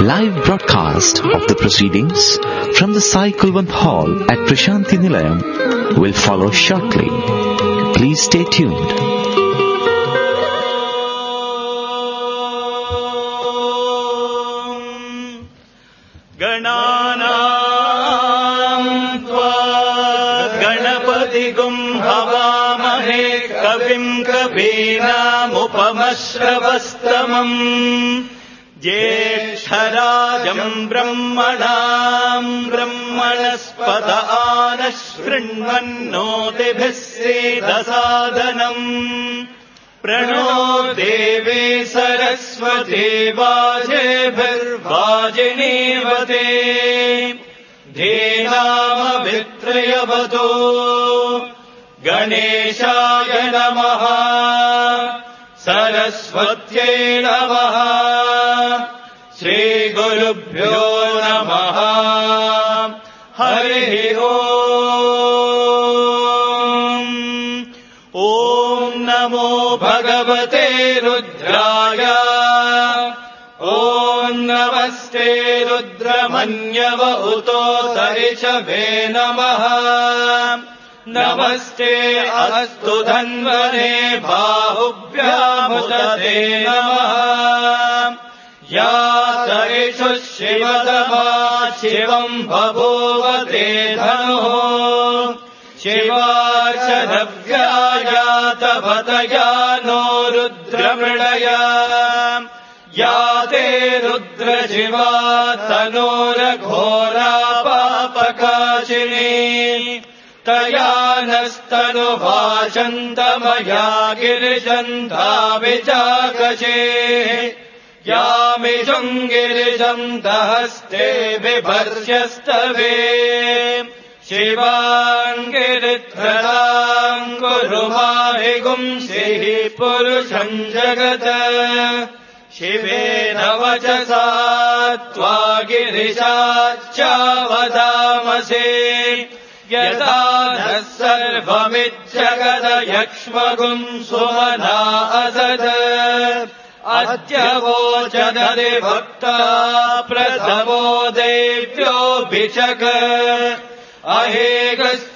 Live broadcast of the proceedings from the Sai Kulwant Hall at Prashanti Nilayam will follow shortly. Please stay tuned. कवीनामुपमश्रवस्तमम् ज्येष्ठराजम् ब्रह्मणाम् ब्रह्मणस्पत आनः शृण्वन्नोतिभिः सेदसादनम् प्रणो देवी सरस्वती वाजेभिर्वाजिनीवते धेनामभित्रयवतो गणेशाय नमः सरस्वत्यै नमः श्रीगुरुभ्यो नमः हरिः ओम् ॐ नमो भगवते रुद्राय ॐ नमस्ते रुद्रमन्यव उतोतरिषभे नमः नमस्ते अस्तु धन्वने बाहुभ्यामुदते नमः या सरिषु शिवतमा शिवम् बभूवते धनुः शिवार्चनव्यायातपतया नो रुद्रमृडया या ते रुद्रशिवा तनोरघोरा पापकाशिनी तया नस्तनुभाषन्तमया गिरिशन्धाविचाकशे यामिषुम् गिरिशन्तहस्ते बिभर्ष्यस्तवे शिवाङ्गिरिध्रताम् कुरु माहिगुंसिः पुरुषम् जगत् शिवेन वचसा त्वा गिरिशाच्चावदामसे यदा नः सर्वमिज्जगदयक्ष्मगुम् सुमना असद अद्य वोचदति भक्ता प्रथमो देव्योऽभिषक अहेगश्च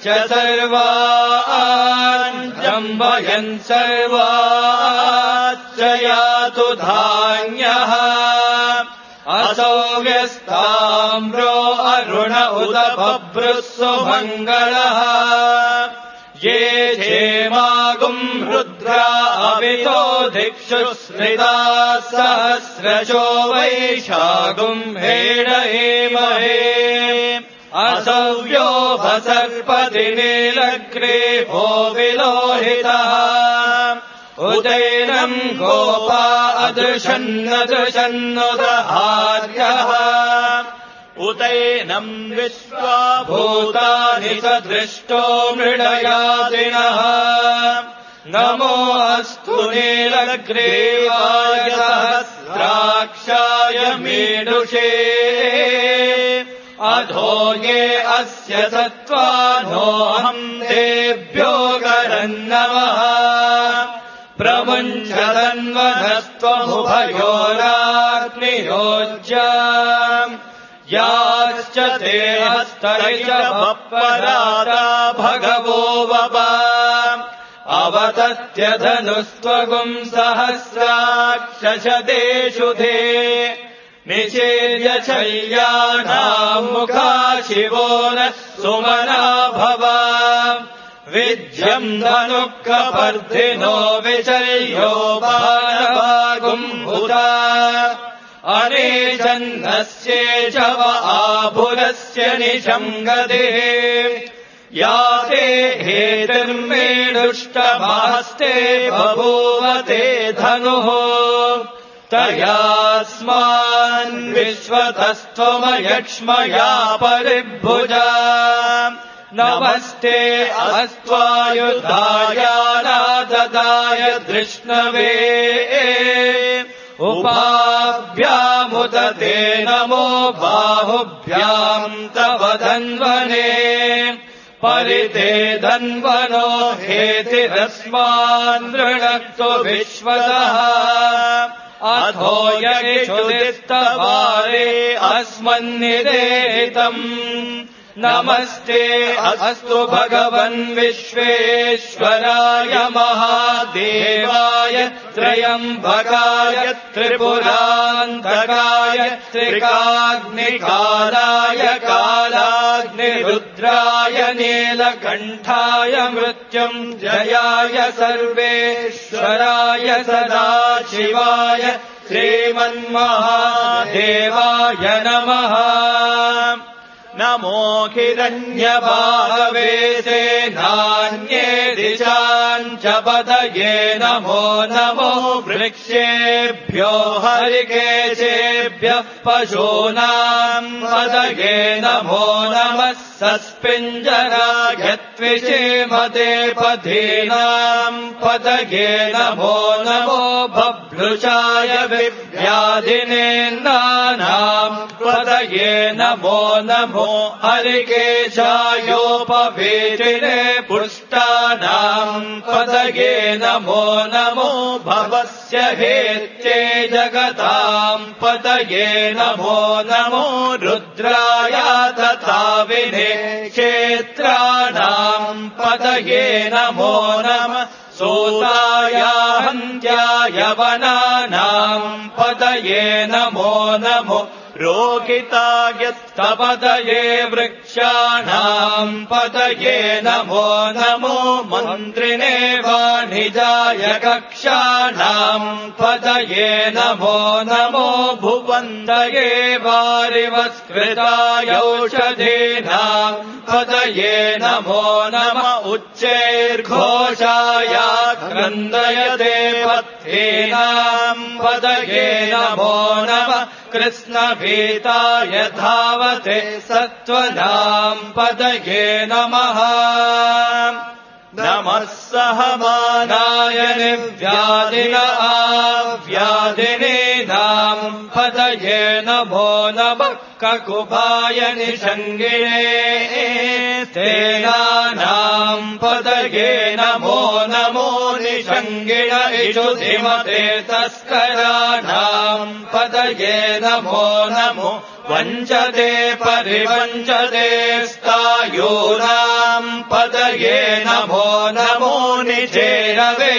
सर्वान् जम्बयन् सर्वाच्च यातु धान्यः असौ व्यस्ताम्रो अरुण उत बभ्रुः सुमङ्गलः ये क्षेमागुम् रुद्रा अवितो दिक्षु स्मृताः सहस्रशो वैशागुम् हेडहेमहे असव्यो भसर्पति नीलग्रीवो विलोहितः उदैनम् गोपा अदृशन्नदृशन्नुदहार्यः उदैनम् विश्वा भूतानि स दृष्टो मृडयादिनः नमो अस्तु नीलग्रीवाय सहस्राक्षाय मीडुषे अधो ये अस्य सत्त्वानोऽहम् तेभ्यो करन्नमः प्रमुञ्चतन्वनस्त्वमुभयोराग्नियोज्या याश्च ते हस्तैषवपराता भगवो वपा अवतत्यधनुस्त्वगुम् सहस्राक्षशतेषु ते निषेव्य शय्यानाम् मुखा शिवो नः सुमना भवा विद्यम् धनुःखपर्धिनो विचर्यो बाणवागुम्भुता अनेशन्नस्येषव आभुरस्य निशङ्गतिः या ते हेतिर्मेढुष्टमास्ते बभूवते धनुः तयास्मान् विश्वतस्त्वमयक्ष्मया परिभुजा नमस्ते अस्त्वायुधाय नाददाय धृष्णवे उपाभ्यामुदते नमो बाहुभ्याम् तव धन्वने परिते धन्वनो हेतिरस्मान् नृणक्तु विश्वतः अथो यगिषुदिस्तवार द्वारे अस्मन्निदेतम् नमस्ते अस्तु भगवन् विश्वेश्वराय महादेवाय त्रयम्बकाय त्रिपुरान्तकाय त्रिकाग्निकालाय कालाग्निरुद्राय नीलकण्ठाय मृत्युञ्जयाय सर्वेश्वराय सदाशिवाय श्रीमन्महादेवाय नमः। नमो हिरण्यबाहवे सेनान्ये दिशाञ्च पतये नमो नमो वृक्षेभ्यो हरिकेशेभ्यः पशूनाम् पतये नमो नमः सस्पिञ्जराय त्विषेमते पथीनाम् पतये नमो नमो बभ्रुषाय विव्याधिनेन्दानाम् पतये नमो नमो हरिकेशायोपवेशिने पुष्टानाम् पतये नमो नमो भवस्य हेत्ये जगताम् पतये नमो नमो रुद्राय तथा विने क्षेत्राणाम् पतये नमो नमः सूताय हन्त्याय वनानाम् पतये नमो नमो रोगिताय पतये वृक्षाणाम् पतये नमो नमो मन्त्रिणे वाणिजाय कक्षाणाम् पतये नमो नमो भुवन्तये वारिवस्कृताय औषधीनाम् पतये नमो नम उच्चैर्घोषाय क्रन्दयते पथ्येनाम् पतये नमो नमः कृष्णभीताय धावते सत्त्वनाम् पतये नमः। नमः सहमानाय निर्व्याधिन आव्याधिनीनाम् पतये नमो नमः ककुभाय निषङ्गिणे तेनानाम् पतये नमो नमो निषङ्गिण इषुधिमते तस्कराणाम् पतये नमो नमो वञ्चते परिवञ्चते स्तायूनाम् पतये नमो नमो निचेरवे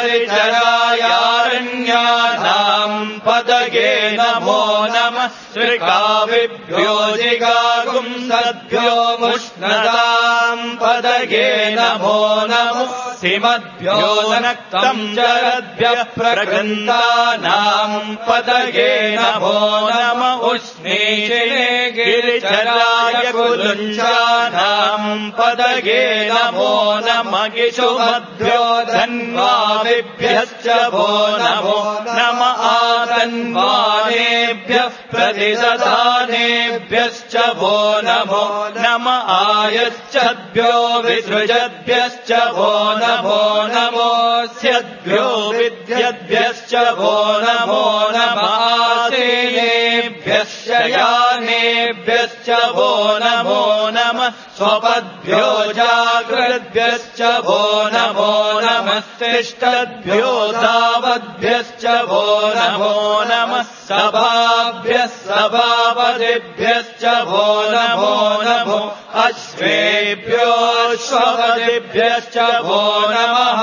परिचरायारण्यानाम् पतये नमो नमः श्रीकाविभ्यो जिगागुंसद्भ्यो मुष्णदाम् पतये नमो नमो सिमद्भ्यो नक्तम् चरद्भ्यः प्रगन्तानाम् पतये नमो नम उष्णीषिणे गिरिचराय कुलुञ्चानाम् पतये नमो नम गिषुमद्भ्यो धन्वादिभ्यश्च भो नमो नम आतन्वानेभ्यः प्रतिदधानेभ्यश्च भो नमो नम आयच्छद्भ्यो विसृजद्भ्यश्च भो नमो नमोऽस्यद्भ्यो विद्यद्भ्यश्च भो नमो नम आसेनेभ्यश्च यानेभ्यश्च भो नमो नमः स्वपद्भ्यो जागृद्भ्यश्च भो नमो नमस्तिष्ठद्भ्यो तावद्भ्यश्च भो नमो नमः सभाभ्यः सभापतिभ्यश्च भो नमो नमो अश्वेभ्यो अश्वपतिभ्यश्च भो नमः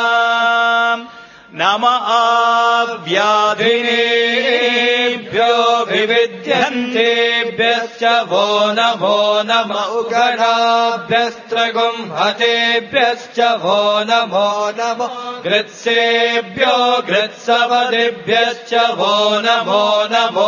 नम आव्याधिनेभ्यो विविध्यन्तेभ्यश्च भो नमो नम उगणाभ्यस्त्रगुंहतेभ्यश्च भो नमो नमो गृत्सेभ्यो गृत्सपदिभ्यश्च भो नमो नमो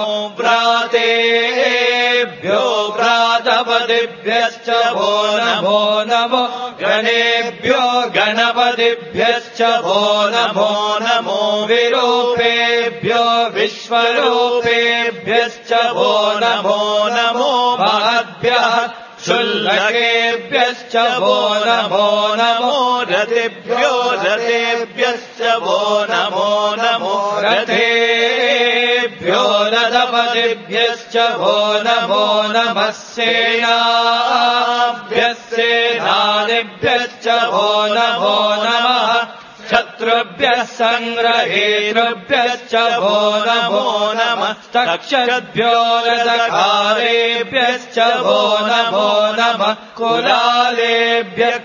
व्रातेभ्यो व्रातपदिभ्यश्च भो नमो नमो गणेभ्यो गणपतिभ्यश्च भो नमो नमो विरूपेभ्यो विश्वरूपेभ्यश्च भो नमो नमो महद्भ्यः क्षुल्लकेभ्यश्च भो नमो नमो रथेभ्यो रथेभ्यश्च भो नमो नमो रथेभ्यो रथपतिभ्यश्च भो नमो नमः सेनाभ्यः सेनानिभ्यश्च भो नमो नमः शत्रुभ्यः सङ्ग्रहेतृभ्यश्च भो नमो नमः तक्षद्भ्यो रथकारेभ्यश्च वो नमः कुलालेभ्यः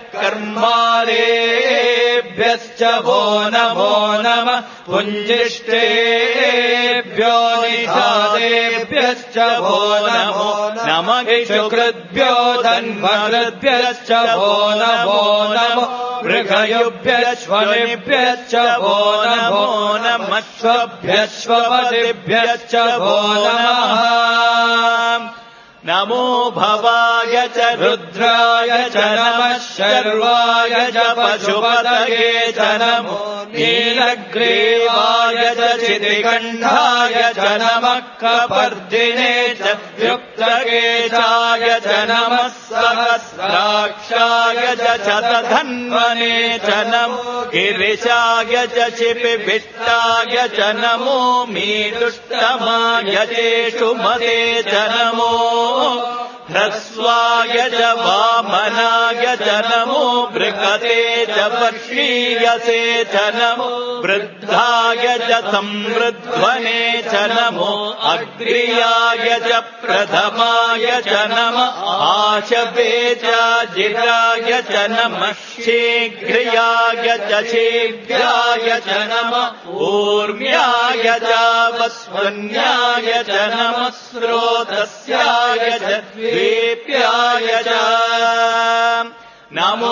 कर्मालेभ्यश्च वो नमः पुञ्जिष्टेभ्यो निषादेभ्यश्च वो नमः शुकृद्भ्यो धन्वकृद्भ्यश्च वो नमः मृगयुभ्यश्वनिभ्यश्च वो नमः श्वभ्यश्वपतिभ्यश्च वो नमः नमो भवाय च रुद्राय च नमः शर्वाय च पशुपतये च नमो नीलग्रीवाय च चितिकण्ठाय च नमः कपर्दिने च युक्तकेशाय च नमः सहस्राक्षाय च शतधन्वने च नमो गिरिशाय च शिपिभिष्टाय च नमो मीदुष्टमाय चेषुमते च नमो ह्रस्वाय च वामनाय च नमो बृहते च वर्षीयसे च नमो वृद्धाय च संवृध्वने च नमो अग्र्याय च प्रथमाय च नमः आशवे च जिराय च नमः शीघ्र्याय च शीघ्राय च नमः ऊर्म्याय च वस्वन्याय च नमः स्रोतस्याय च द्वीप्याय च नमो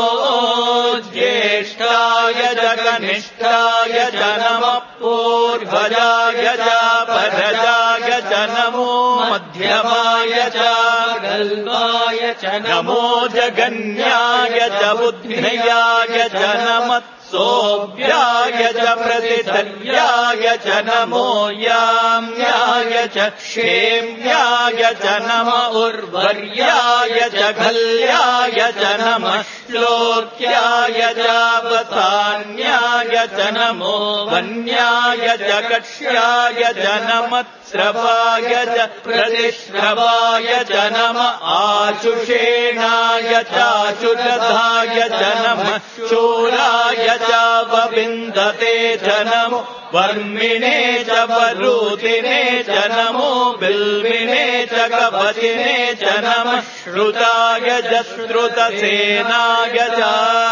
ज्येष्ठाय च कनिष्ठाय च नमः पूर्वजाय च परजाय च नमो मध्यमाय च गल्वाय च नमो जगन्याय च बुद्ध्याय च नमः सोऽव्याय च प्रतिसर्याय च नमो याम्याय च क्षेम्याय च नमः उर्वर्याय च घल्याय च नमः श्लोक्याय च वसान्याय च नमो वन्याय च कक्ष्याय च नमः श्रवाय च प्रतिश्रवाय च नमः आशुषेणाय चाशुषधाय च नमः शूराय च वविन्दते च नमो वर्मिणे च वरूतिने च नमो बिल्विने च कवचिने च नमः श्रुताय च श्रुतसेनाय च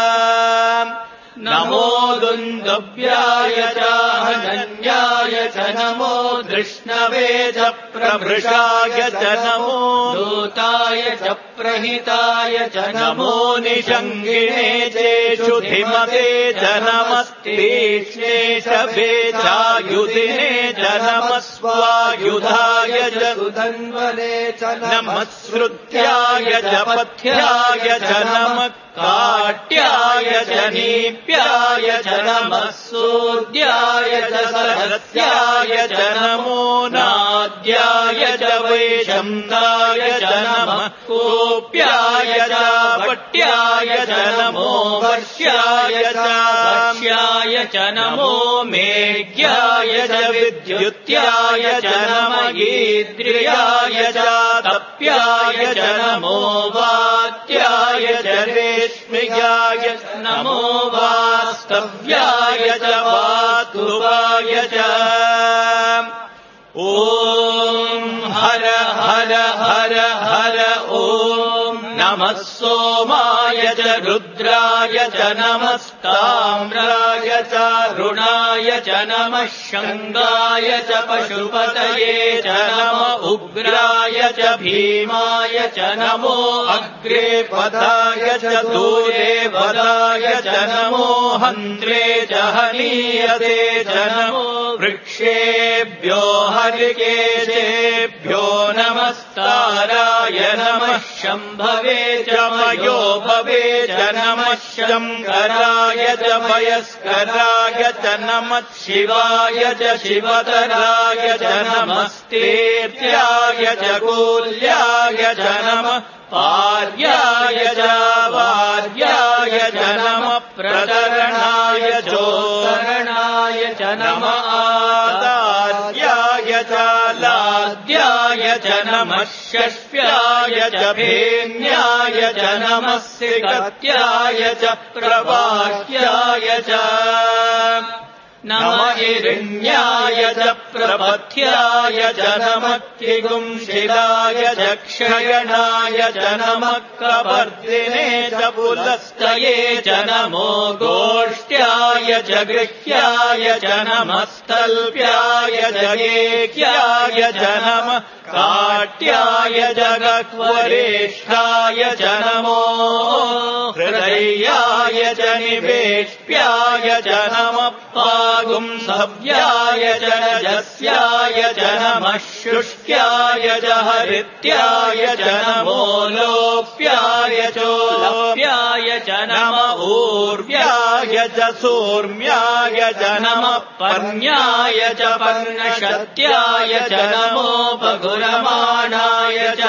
नमो दुन्दुभ्याय च हनन्याय च नमो धृष्णवे च प्रभृशाय च नमो दूताय च प्रहिताय च नमो निषङ्गिणे चेषु धिमते च नमस्तीक्ष्णेशवे चायुधिने च नमः स्वायुधाय च सुधन्वने च नमः श्रुत्याय च पथ्याय च नमः काट्याय च नीप्याय च नमः सूर्याय च सहस्याय च नमो नाद्याय च वैशन्दाय च नमः कोप्याय च पट्याय च नमो वर्ष्याय च वर्ष्याय च नमो मेघ्याय च विद्युत्याय च नमः ईद्रियाय च तप्याय च नमो वात्याय च रेश्मियाय नमो वास्तव्याय च वातुवाय च ॐ हर हर हर हर ॐ नमः सोमाय च रुद्राय च नमस्ताम्राय च रुणाय च नमः शङ्गाय च पशुपतये च नमः उग्राय च भीमाय च नमो अग्रे पदाय च दूरे पदाय च नमो हन्त्रे च हनीयते च नमो वृक्षेभ्यो हरिकेशेभ्यो नमस्ताराय नमः शम्भवे च मयोभवे च नमः शङ्कराय च वयस्कराय च नमः शिवाय च शिवतराय च नमस्तेत्याय च कूल्याय च नमः पार्याय च वार्याय च नमः प्रतरणाय चोत्तरणाय च नमः आदार्याय च लाद्याय च नमः षष्ठ्याय च भेन्याय च नमः सिगत्याय च प्रवाह्याय च नम इरिण्याय च प्रपथ्याय च नमः किगुंशिलाय च क्षयणाय च नमः कपर्दिने च पुलस्तये च नमो गोष्ट्याय च गृह्याय च नमः स्तल्प्याय च गेह्याय च नमः काट्याय जगक्वरेष्ठाय च नमो हृदयाय च निवेष्ट्याय च नमः पागुंसव्याय च रजस्याय च नमः शुष्क्याय च हरित्याय च नमो लोप्याय चोलोप्याय च नमः ऊर्व्याय च सूर्म्याय च नमः पर्ण्याय च पर्णशत्याय च नमो पगुरमाणाय च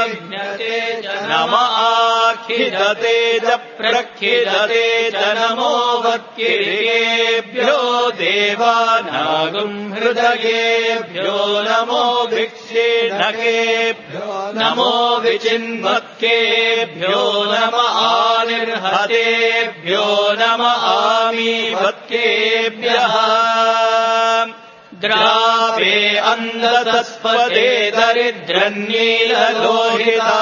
नम आखिदते च प्रखिदते च नमो वक्किरेभ्यो देवानागुं हृदयेभ्यो नमो भिक्षेढकेभ्यो नमो विचिन्वत्केभ्यो नम आनिर्हतेभ्यो नम आमीवत्केभ्यः द्रावे अन्धतस्पदे दरिद्रन्नीललोहिता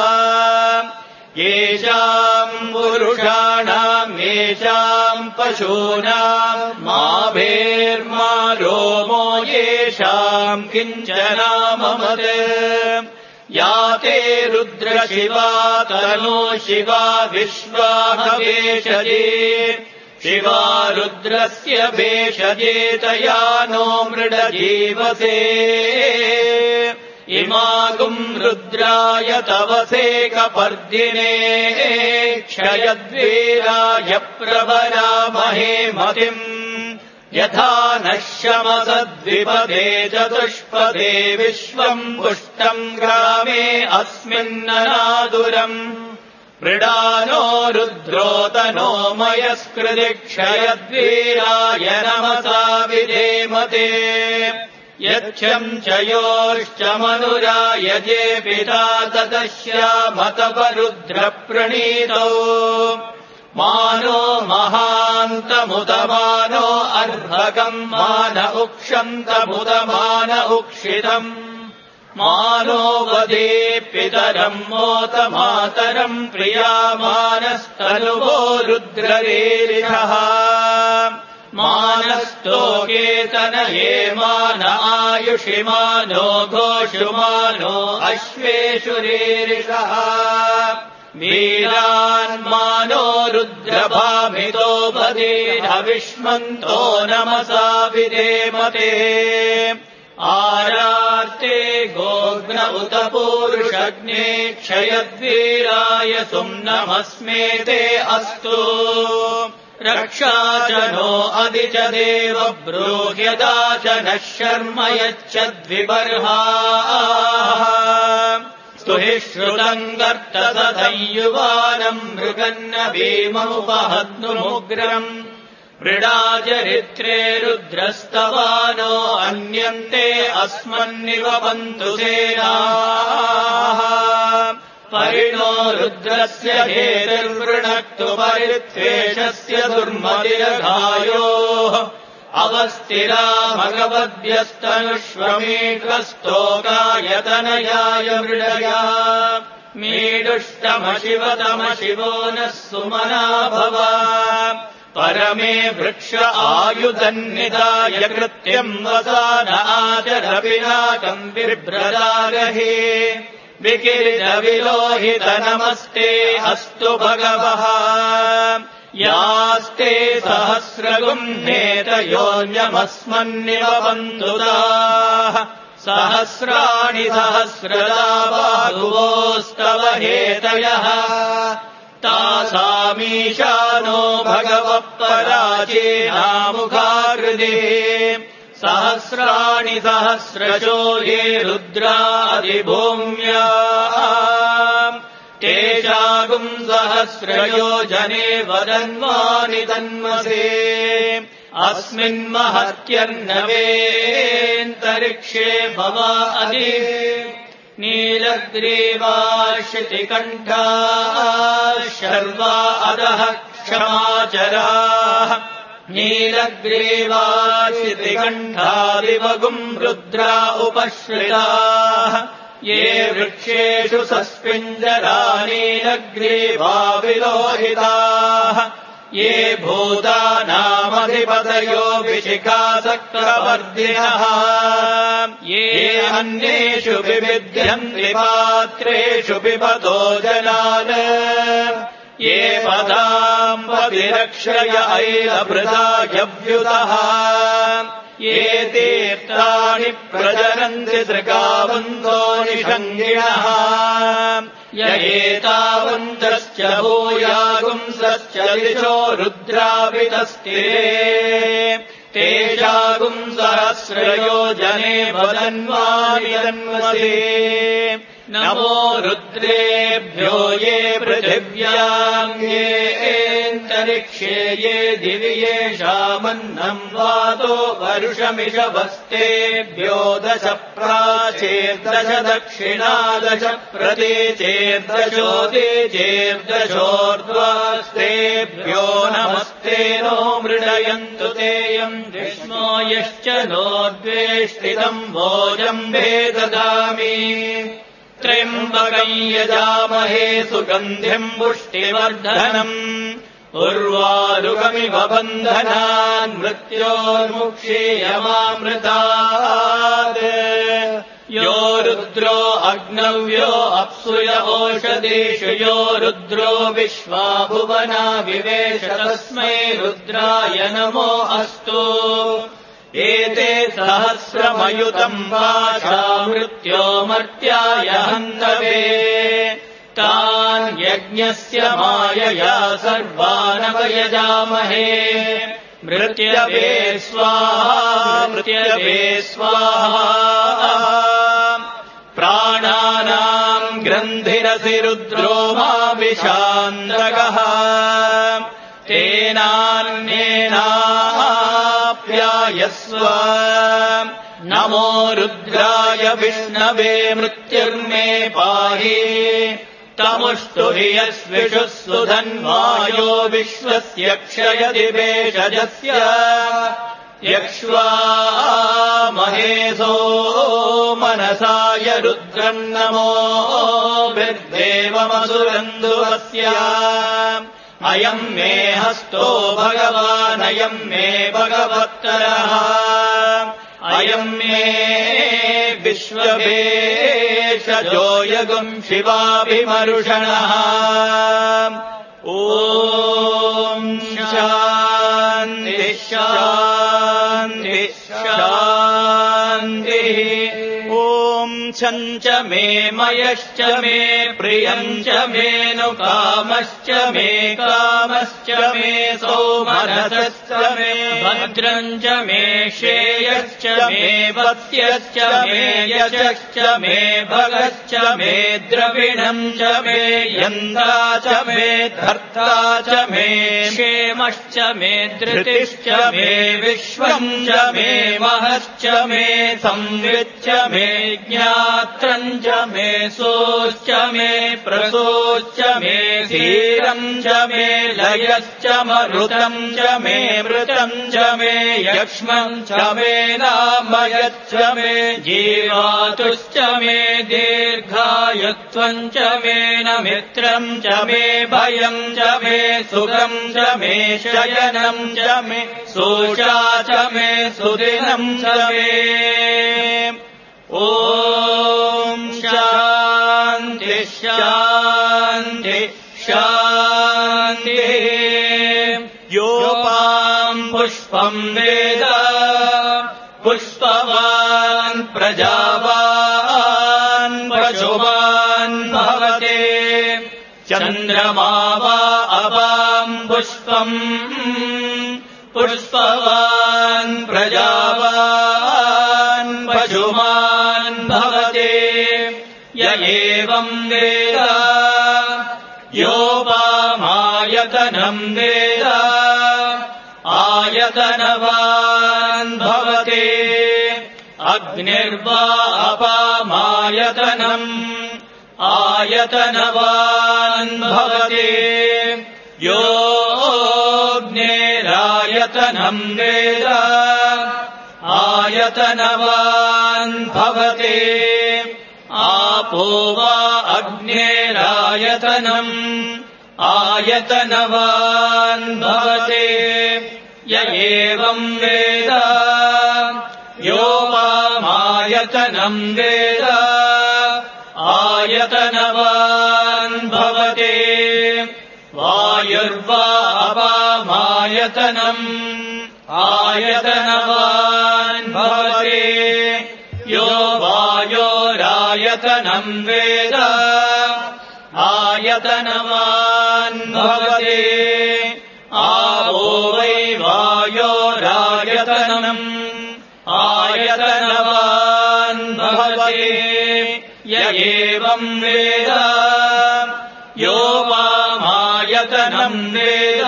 येषाम् पुरुषाणाम् येषाम् पशूनाम् मा भेर्मा रोमो येषाम् किञ्चनाममत् या ते रुद्रशिवा तनो शिवा विश्वाहवेशजे शिवा रुद्रस्य भेषजेतया नो मृडजीवसे इमागुम् रुद्राय तवसे कपर्दिने क्षयद्वीराय प्रवरामहे मतिम् यथा नः शमसद्विपदे चतुष्पदे विश्वम् पुष्टम् ग्रामे अस्मिन्ननादुरम् मृडानो रुद्रोतनो मयस्कृति क्षयद्वीराय नमसा विधेमते यच्छम् च योश्च मनुरायजे पिता ततश्यामतपरुद्रप्रणीतौ मानो महान्तमुदमानो अर्भकम् मान उक्षन्तमुदमान उक्षितम् मानो वदे पितरम् मोत मातरम् प्रियामानस्तनुवो रुद्ररेरिषः मानस्तोकेतनये मान आयुषिमानो घोषुमानो अश्वेषुरेरिषः वीरान्मानो रुद्रभामितो वदेरविष्मन्तो नमसा विधेमते आरार्ते गोग्न उत पूरुषग्ने क्षयद्वीराय सुम्नमस्मेते अस्तु रक्षा च नो अधि च देव ब्रूह्यदा च नः शर्म यच्छद्विबर्हाः स्तुहि श्रुतम् गर्तसधयुवानम् मृगन्न भीममुपहद्नुमुग्रम् मृडाचरित्रे रुद्रस्तवानो अन्यन्ते अस्मन्निव बन्धु सेनाः परिणो रुद्रस्य हेतिर्वृणक्तु परित्वेषस्य दुर्मतिरघायोः अवस्थिरा भगवद्भ्यस्तनुष्वमेकस्तोकायतनयाय मृडया मीडुष्टमशिवतमशिवो नः सुमना भव परमे वृक्ष आयुधन्निदाय कृत्यम् वसान आचरपिनाकम् बिभ्रदारहे विकिरिटविलोहित नमस्ते अस्तु भगवः यास्ते सहस्रगुम्नेत योऽन्यमस्मन्निव बन्धुदाः सहस्राणि सहस्रदा बाहुवोस्तव हेतयः तासामीशानो भगवः पराचेनामुखाकृते सहस्राणि सहस्रशो ये रुद्रादिभूम्या तेषागुम् सहस्रयोजने वदन्वानि तन्मसे अस्मिन्महत्यर्णवेऽन्तरिक्षे भवा अधि नीलग्रीवा श्रुतिकण्ठा शर्वा अधः क्षमाचराः नीलग्रीवाश्रितिकण्ठादिवगुम् रुद्रा उपश्रिताः ये वृक्षेषु सस्पिञ्जरा नीलग्रीवा विलोहिताः ये भूतानामधिपतयो विशिखाचक्रवर्तिनः ये अन्येषु विविध्यन्ति पात्रेषु पिबतो जनान् ये पदाम्बतिरक्षय ऐलभृतायव्युतः ये तीर्थानि प्रजनन्ति दृगावन्तो निषङ्गिणः य एतावन्तश्च भूयागुंसश्च दिशो रुद्रावितस्तिरे तेषागुंसहस्रयो जने वदन्वानिदन्वसे नमो रुद्रेभ्यो ये पृथिव्याम् ये एन्तरिक्षे ये दिवि येषामन्नम् वातो वर्षमिषवस्तेभ्यो 10 प्राचेर्दश दक्षिणा 10 प्रतीचेर्दशोदीचेर्दशोर्ध्वास्तेभ्यो नमस्ते नो मृडयन्तु तेयम् विष्णो यश्च नोद्वेष्टितम् भोजम्बे ददामि त्र्यम्बकम् यजामहे सुगन्धिम् पुष्टिवर्धनम् उर्वारुकमिव बन्धनान् मृत्योर्मुक्षीयमामृतात् यो रुद्रो अग्नव्यो अप्सुय ओषधीषु यो रुद्रो विश्वा भुवना विवेश तस्मै रुद्राय नमो अस्तु एते सहस्रमयुतम् वाचा मृत्योमर्त्याय हन्तवे तान् यज्ञस्य मायया सर्वानवयजामहे मृत्यवे स्वाहा मृत्यवे स्वाहा प्राणानाम् ग्रन्थिरसि रुद्रो मा विशान्तकः तेनान्येनाप्यायस्व नमो रुद्राय विष्णवे मृत्युर्मे पाहि तमुष्टु हि यस्विषुः सुधन्वायो विश्वस्य क्षयति भेषजस्य यक्ष्वा महेशो मनसाय रुद्रम् नमो बिर्देवमसुरन्दुवस्य अयम् मे हस्तो भगवान् अयम् मे भगवत्तरः अयम् मे विश्ववेशजो यगुम् शिवाभिमरुषणः ॐ शान्ति शान्ति शान्तिः ॐ छञ्च मे मयश्च मे प्रियम् च मेऽनुकामश्च मे कामश्च मे सौमनसश्च मे भद्रम् च मे श्रेयश्च मे वत्स्यश्च मे यशश्च मे भगश्च मे द्रविणम् च मे यन्ता च मे धर्ता च मे क्षेमश्च मे धृतिश्च मे विश्वम् च मे महश्च मे संविच्च मे ज्ञात्रम् च मे सोश्च मे प्रसोश्च मे धीरम् च मे लयश्च मरुतम् च मे मृतम् च मे यक्ष्मम् च मे नामयच्च मे जीवातुश्च मे दीर्घायुत्वम् च मे न मित्रम् च मे भयम् च मे सुखम् च मे शयनम् च मे सोषा च मे सुदिनम् च मे ॐ शान्ति शान्ति शान्तिः योपाम् पुष्पम् वेद पुष्पवान् प्रजावान् पशुवान् भवते चन्द्रमा वा अपाम् पुष्पम् पुष्पवान् प्रजावान् पशुमान् भवते य एवम् वेद योपामायतनम् वेद आयतनवान् भवते अग्निर्वा अपामायतनम् आयतनवान् भवते योऽग्नेरायतनम् आयतनम् वेद आयतनवान् भवति आपो वा अग्नेरायतनम् आयतनवान् भवति य एवम् वेद योपामायतनम् वेद आयतनवान् भवति वायुर्वा अपामायतनम् आयतनवान् भवति यो वायोरायतनम् वेद आयतनवान् भवति आवो वै वायोरायतनम् आयतनवान् भवति य एवम् वेद योपामायतनम् वेद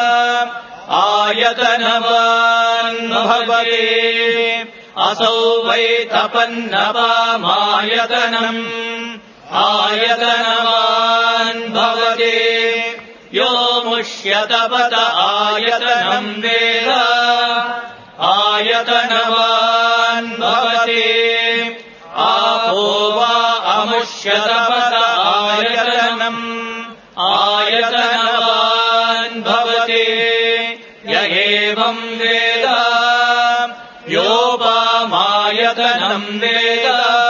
आयतनवान् भवति असौ वै तपन्नपामायतनम् आयतनवान् भवति यो मुष्यतपत आयतनम् वेद आयतनवान् भवति आपो वा अमुष्यतपत आयतनम् आयतनवान् भवति य एवम् वेद योपामायतनम् वेद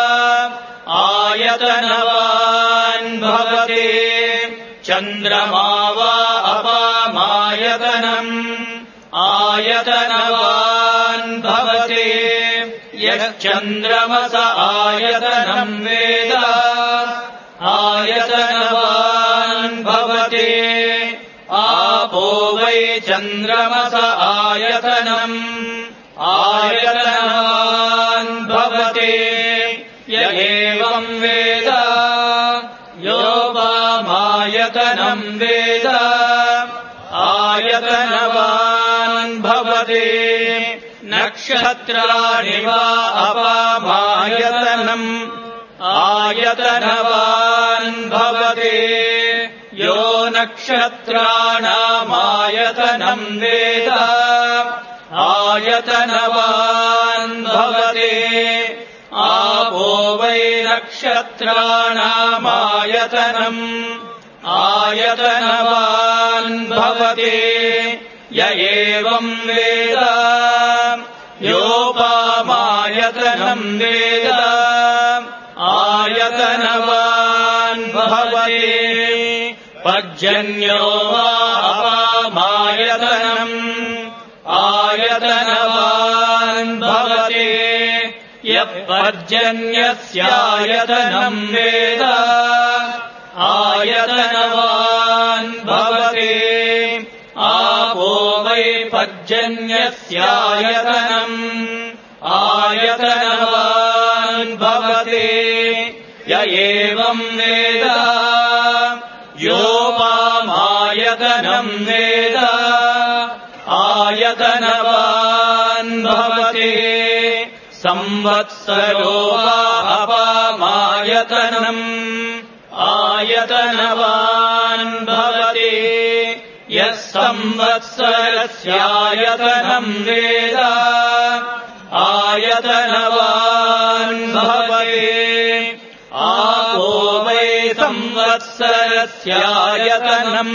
आयतनवान् भवति चन्द्रमा वा अपामायतनम् आयतनवान् भवति यश्चन्द्रमस आयतनम् वेद आयतनवान् भवति आपो वै चन्द्रमस आयतनम् आयतनवान् भवति य एवम् वेद योपामायतनम् वेद आयतनवान् भवति नक्षत्राणि वा अपामायतनम् आयतनवान् भवति यो नक्षत्राणामायतनम् वेद आयतनवान् भवति आपो वै नक्षत्राणामायतनम् आयतनवान् भवति य एवम् वेद योपामायतनम् वेद आयतनवान् भवति पर्जन्यो वा अपामायतनम् आयतनवान् भवति यः पर्जन्यस्यायतनम् वेद आयतनवान् भवति आपो वै पर्जन्यस्यायतनम् आयतनवान् भवति य एवम् वेद योपामायतनम् वेद आयतनवान् भवति संवत्सरो वा अपामायतनम् आयतनवान् भवति यः संवत्सरस्यायतनम् वेद आयतनवान् भवति आपो वै संवत्सरस्यायतनम्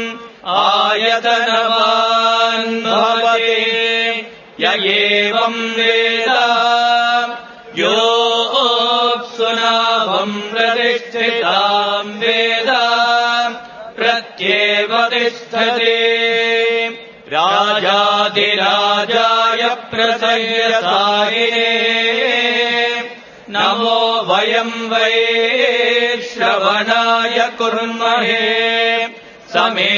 आयतनवान् भवति य एवम् वेद योऽप्सुनाभम् प्रतिष्ठिताम् वेद प्रत्येव तिष्ठति राजाधिराजाय प्रसय्यसायिने नमो वयम् वै श्रवणाय कुर्महे समे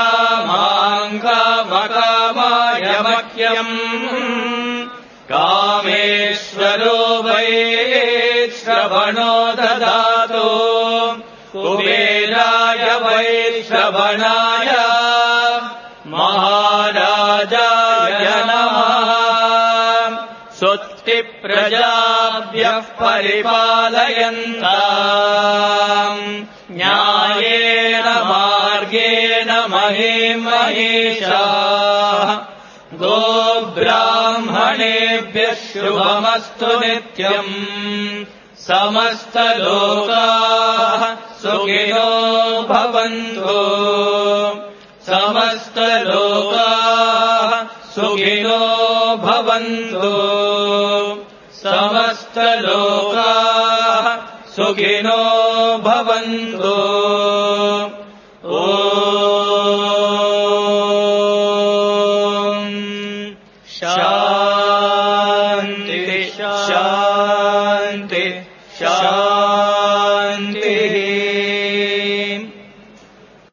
कामाङ्कामकामाय मह्यम् कामेश्वरो वै श्रवणो ददातु कुबेराय वै श्रवणाय महाराजाय नमः स्वस्तिप्रजाभ्यः परिपालयन्ताम् न्यायेन मार्गेण महीम् महिषाः भवन्तु समस्तलोकाः सुखिनो भवन्तु समस्तलोकाः सुखिनो भवन्तु।